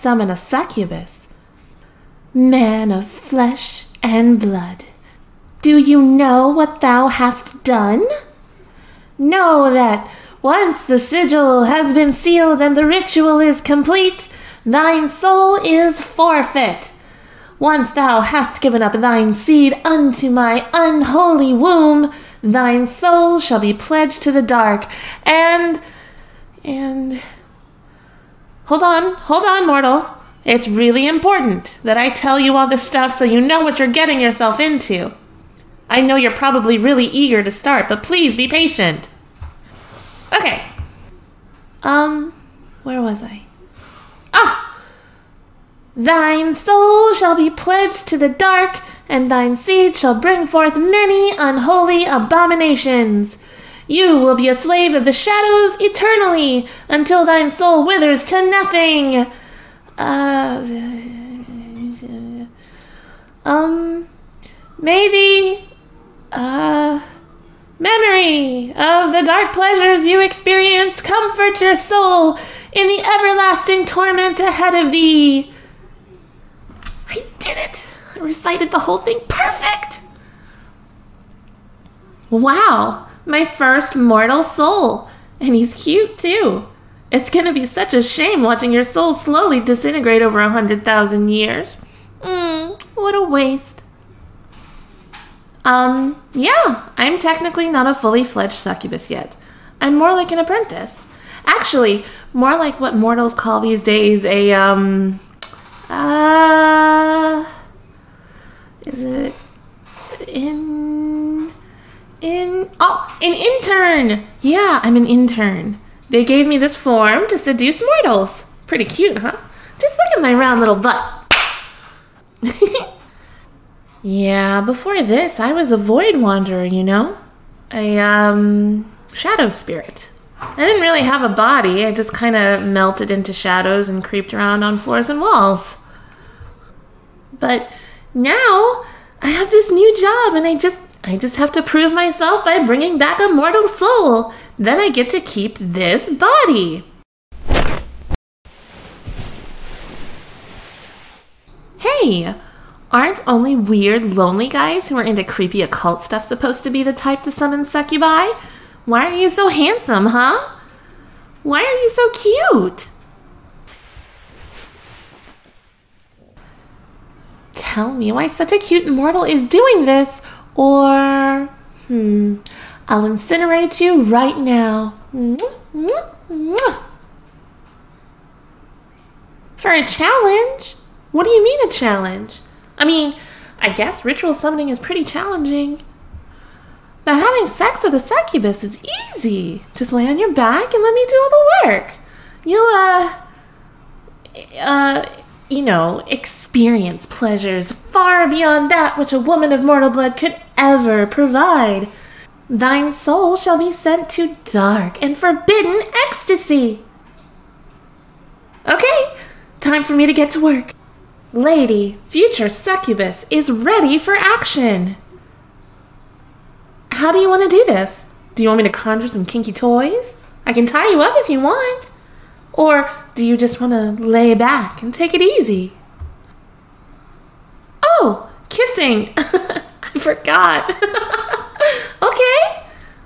summon a succubus. Man of flesh and blood, do you know what thou hast done? Know that once the sigil has been sealed and the ritual is complete, thine soul is forfeit. Once thou hast given up thine seed unto my unholy womb, thine soul shall be pledged to the dark, and... Hold on, mortal. It's really important that I tell you all this stuff so you know what you're getting yourself into. I know you're probably really eager to start, but please be patient. Okay. Where was I? Thine soul shall be pledged to the dark, and thine seed shall bring forth many unholy abominations. You will be a slave of the shadows eternally, until thine soul withers to nothing. Memory of the dark pleasures you experienced, comfort your soul in the everlasting torment ahead of thee. I did it! I recited the whole thing perfect! Wow, my first mortal soul. And he's cute too. It's gonna be such a shame watching your soul slowly disintegrate over 100,000 years. What a waste. Yeah, I'm technically not a fully fledged succubus yet. I'm more like an apprentice. Actually, more like what mortals call these days an intern. Yeah, I'm an intern. They gave me this form to seduce mortals. Pretty cute, huh? Just look at my round little butt. Yeah, before this, I was a void wanderer, you know? A, shadow spirit. I didn't really have a body. I just kind of melted into shadows and creeped around on floors and walls. But now, I have this new job, and I just have to prove myself by bringing back a mortal soul. Then I get to keep this body. Hey, aren't only weird, lonely guys who are into creepy occult stuff supposed to be the type to summon succubi? Why are you so handsome, huh? Why are you so cute? Tell me why such a cute mortal is doing this, or... I'll incinerate you right now. For a challenge? What do you mean a challenge? I mean, I guess ritual summoning is pretty challenging. But having sex with a succubus is easy. Just lay on your back and let me do all the work. You'll, experience pleasures far beyond that which a woman of mortal blood could ever provide. Thine soul shall be sent to dark and forbidden ecstasy. Okay, time for me to get to work. Lady, future succubus, is ready for action. How do you want to do this? Do you want me to conjure some kinky toys? I can tie you up if you want. Or do you just want to lay back and take it easy? Oh, kissing. I forgot. Okay.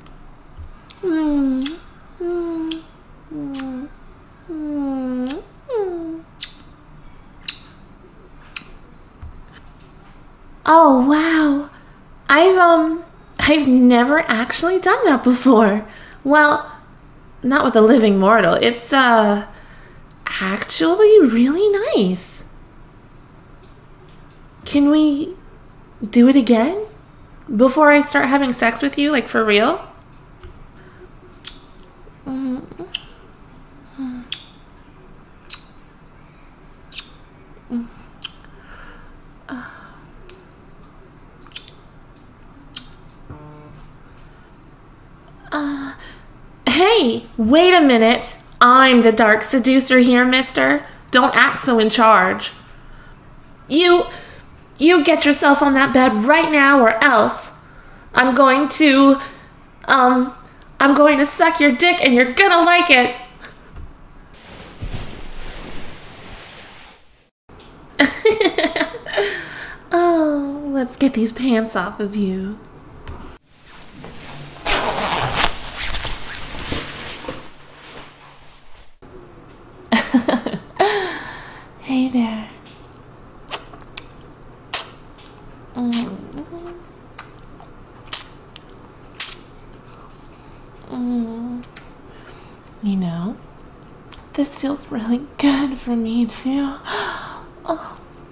Oh, wow. I've never actually done that before. Well, not with a living mortal. It's, actually really nice. Can we do it again? Before I start having sex with you, like for real? Hey, wait a minute. I'm the dark seducer here, mister. Don't act so in charge. You get yourself on that bed right now or else I'm going to suck your dick and you're gonna like it. Oh, let's get these pants off of you. Hey there. You know, this feels really good for me too. Oh.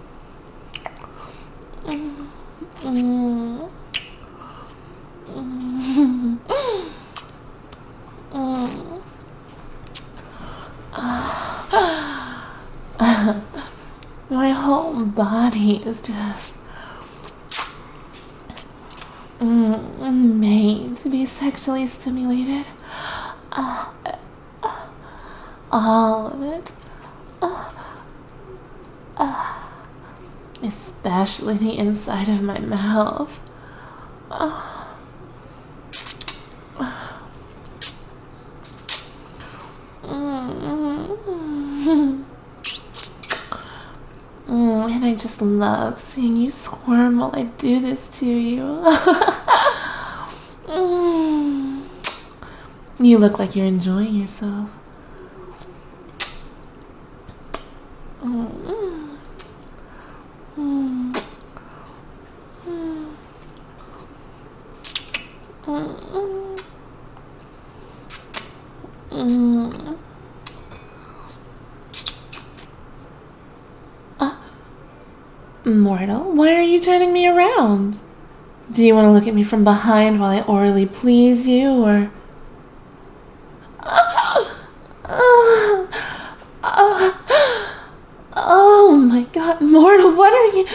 My whole body is just made to be sexually stimulated. All of it. Especially the inside of my mouth. And I just love seeing you squirm while I do this to you. You look like you're enjoying yourself. Mortal, why are you turning me around? Do you want to look at me from behind while I orally please you, or... Oh my god, Mortal, what are you...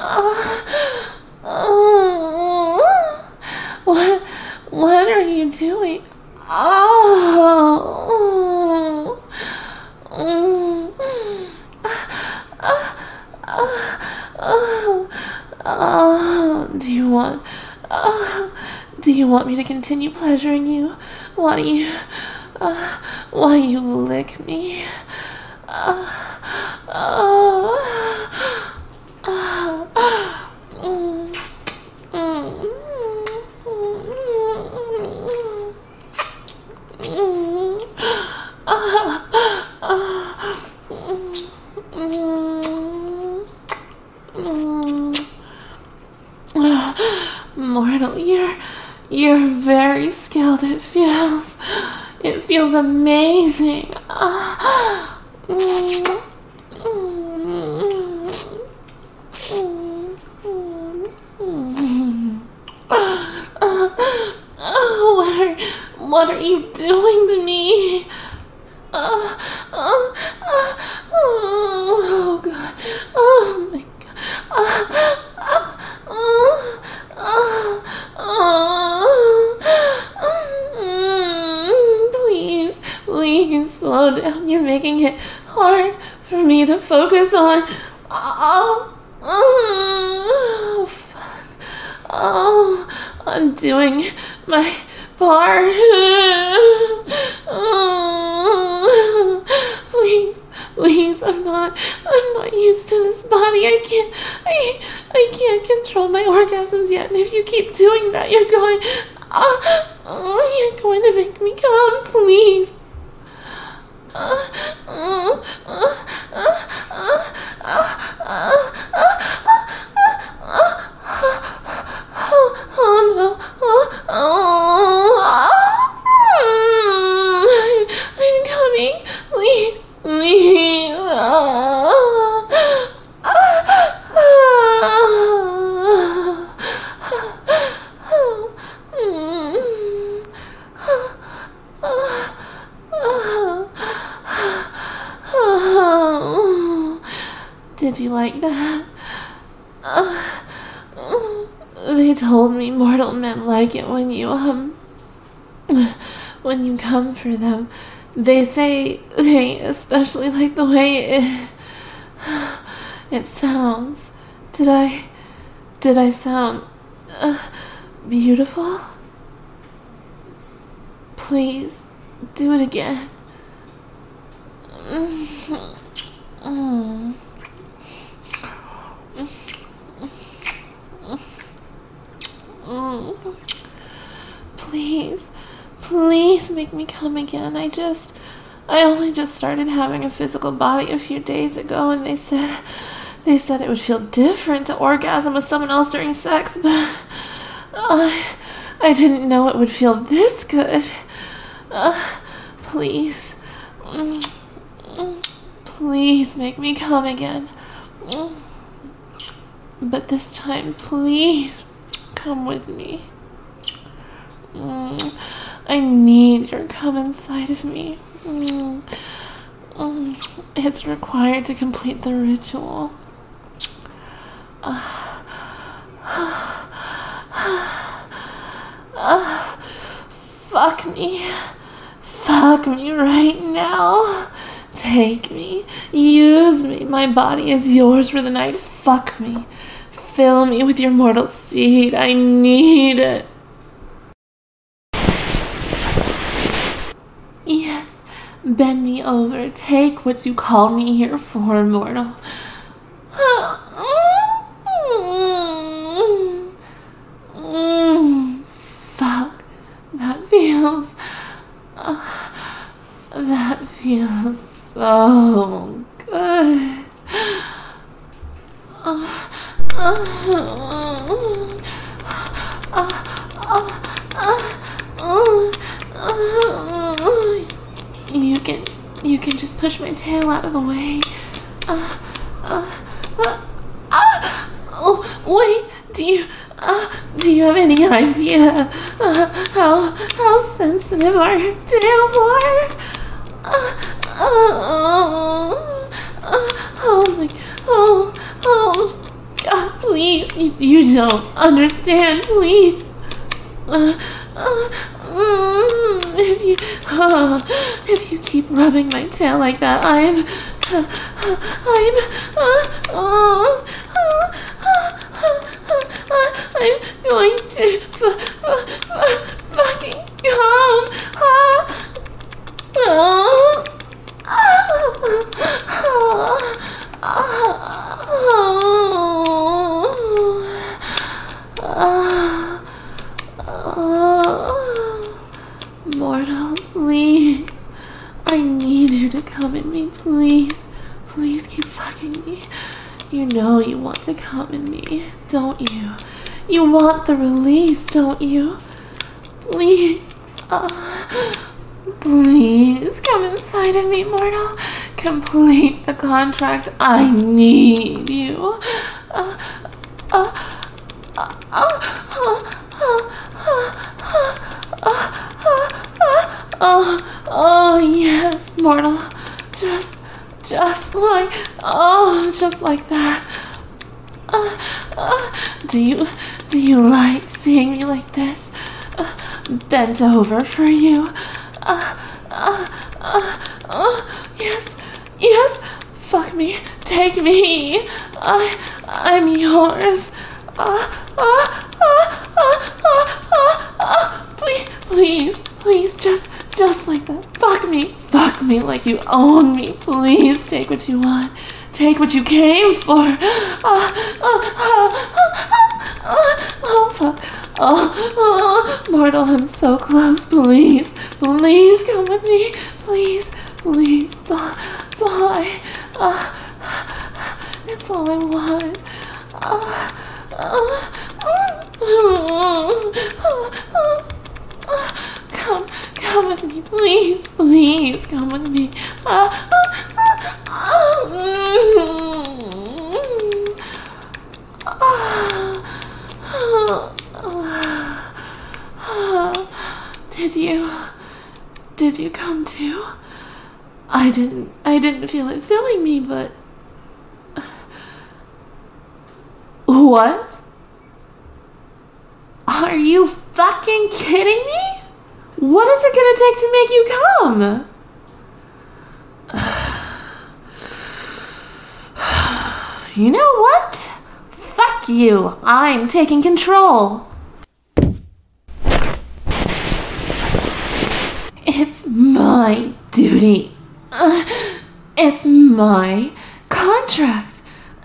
What are you doing? Do you want me to continue pleasuring you while you lick me? Mortal, you're very skilled. It feels amazing. What are you doing to me? Oh god. Oh my god. Please slow down. You're making it hard for me to focus on. Oh, fuck. Oh, I'm doing my part. Please, I'm not used to this body. I can't control my orgasms yet. And if you keep doing that, you're going to make me come, please. Oh no. I'm coming. Please. Did you like that? They told me mortal men like it when you come for them. They say they especially like the way it sounds. Did I sound beautiful? Please do it again. please make me come again. I only just started having a physical body a few days ago, and they said it would feel different to orgasm with someone else during sex, but I didn't know it would feel this good. Please. Please make me come again. But this time, please come with me. I need your come inside of me. It's required to complete the ritual. Fuck me. Fuck me right now. Take me. Use me. My body is yours for the night. Fuck me. Fill me with your mortal seed. I need it. Yes. Bend me over. Take what you call me here for, mortal. Fuck. That feels so good. You can just push my tail out of the way. Oh, wait. Do you have any idea how sensitive our tails are? Oh, God, please, you don't understand, please. If you keep rubbing my tail like that, I'm going to fucking come. Mortal, please. I need you to come in me, please. Please keep fucking me. You know you want to come in me, don't you? You want the release, don't you? Please. Please come inside of me, mortal. Complete the contract. I need you. Oh, yes, mortal. Just like that. Do you like seeing me like this? Bent over for you. Yes. Fuck me. Take me. I'm yours. Please, just like that. Fuck me like you own me. Please take what you want. Take what you came for. Oh, fuck. Oh, mortal, I'm so close. Please come with me. Please. It's all I want. Come with me, please come with me. Did you come too? I didn't feel it filling me, but what? Are you fucking kidding me? What is it gonna take to make you come? You know what? Fuck you. I'm taking control. It's my duty. It's my contract.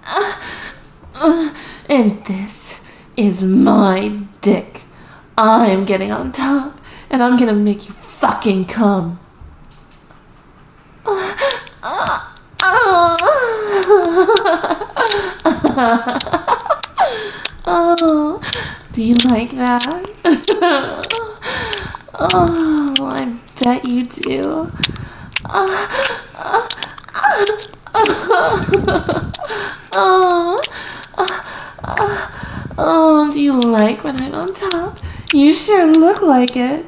And this is my dick. I'm getting on top, and I'm gonna make you fucking come. Oh, do you like that? Oh, I bet you do. Oh, do you like when I'm on top? You sure look like it.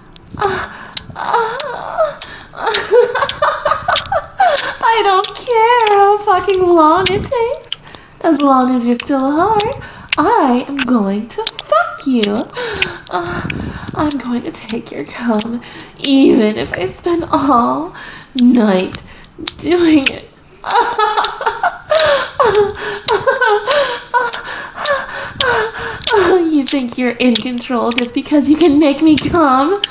I don't care how fucking long it takes. As long as you're still hard, I am going to fuck you. I'm going to take your cum, even if I spend all night doing it. You think you're in control just because you can make me come?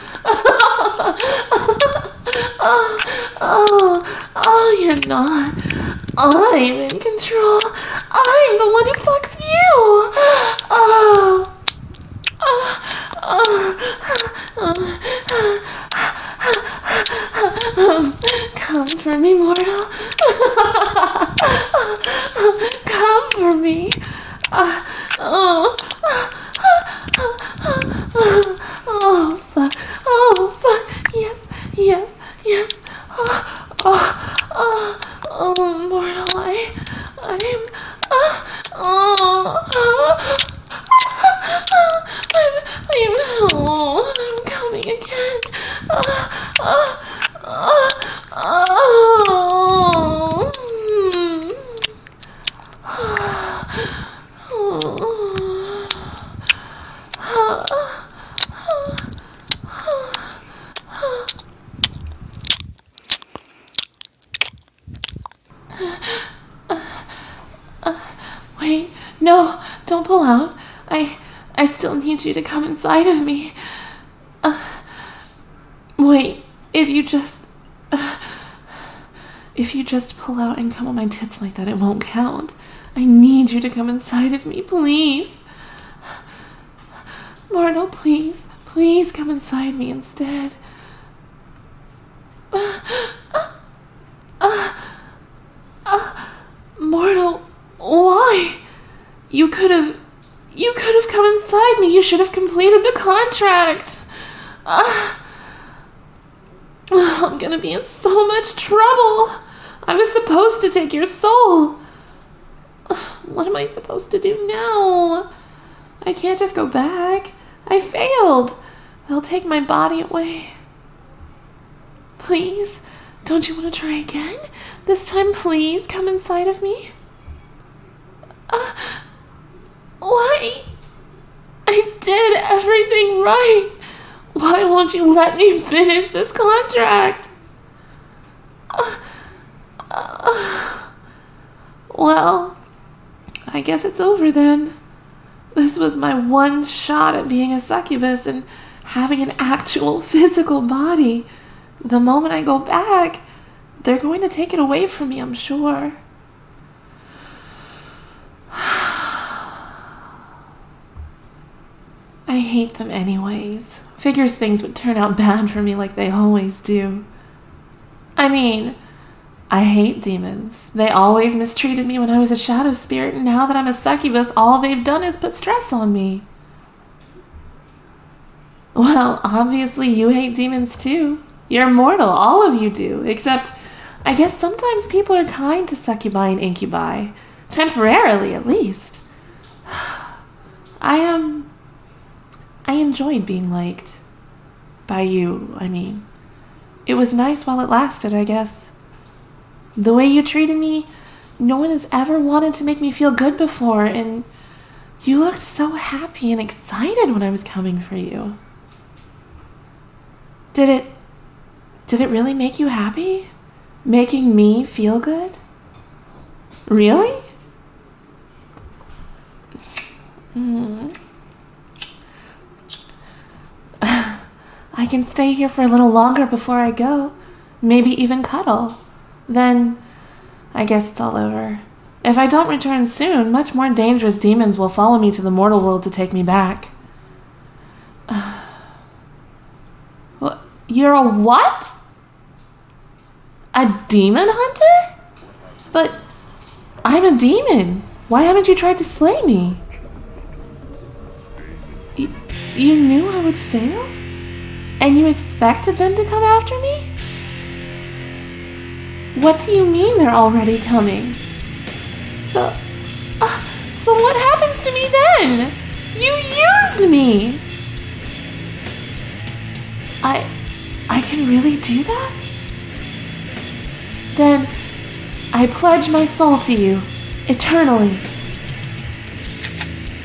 Oh, you're not. I'm in control. I'm the one who fucks you. Come for me, mortal. Come for me. Oh, fuck. Oh, fuck. Yes. Mortal, I'm coming again. Wait, no, don't pull out. I still need you to come inside of me. Wait, if you just pull out and come on my tits like that, it won't count. I need you to come inside of me, please. Mortal, please come inside me instead. Mortal, why? You could have come inside me. You should have completed the contract. I'm gonna be in so much trouble. I was supposed to take your soul. What am I supposed to do now? I can't just go back. I failed. They'll take my body away. Please, don't you want to try again? This time, please come inside of me. Why? I did everything right. Why won't you let me finish this contract? Well, I guess it's over then. This was my one shot at being a succubus and having an actual physical body. The moment I go back, they're going to take it away from me, I'm sure. I hate them anyways. Figures things would turn out bad for me like they always do. I mean, I hate demons. They always mistreated me when I was a shadow spirit, and now that I'm a succubus, all they've done is put stress on me. Well, obviously you hate demons too. You're mortal, all of you do, except I guess sometimes people are kind to succubi and incubi. Temporarily, at least. I enjoyed being liked. By you, I mean. It was nice while it lasted, I guess. The way you treated me, no one has ever wanted to make me feel good before, and you looked so happy and excited when I was coming for you. Did it really make you happy? Making me feel good? Really? I can stay here for a little longer before I go. Maybe even cuddle. Then, I guess it's all over. If I don't return soon, much more dangerous demons will follow me to the mortal world to take me back. You're a what? A demon hunter? But I'm a demon. Why haven't you tried to slay me? You knew I would fail? And you expected them to come after me? What do you mean they're already coming? So what happens to me then? You used me! I can really do that? Then I pledge my soul to you, eternally.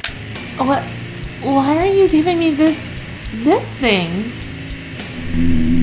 Why are you giving me this thing?